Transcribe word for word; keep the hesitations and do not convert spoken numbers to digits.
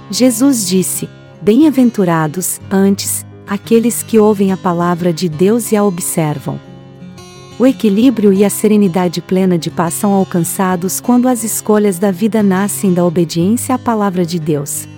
Jesus disse: bem-aventurados, antes, aqueles que ouvem a palavra de Deus e a observam. O equilíbrio e a serenidade plena de paz são alcançados quando as escolhas da vida nascem da obediência à palavra de Deus.